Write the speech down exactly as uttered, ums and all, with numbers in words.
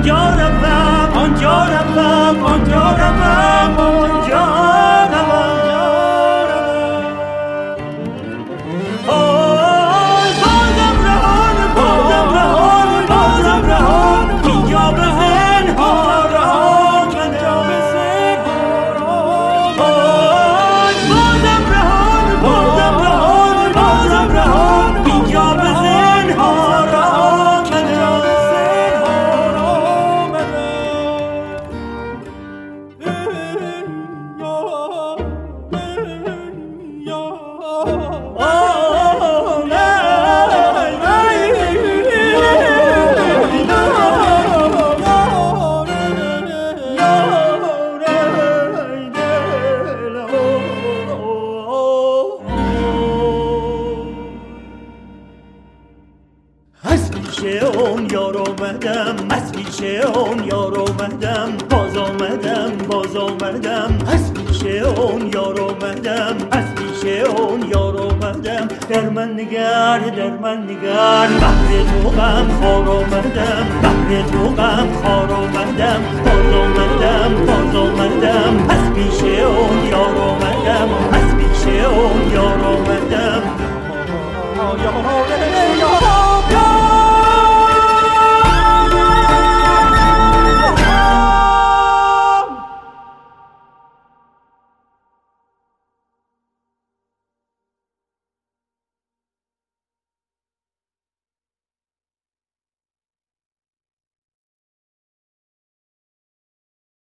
آنجا روم آنجا روم آنجا روم آنجا از پیش اون یار آمدم از پیش اون یار آمدم باز آمدم باز آمدم از پیش اون یار آمدم از پیش اون یار آمدم در من نگر در من نگر بحر تو غم خوار آمدم بحر تو غم خوار آمدم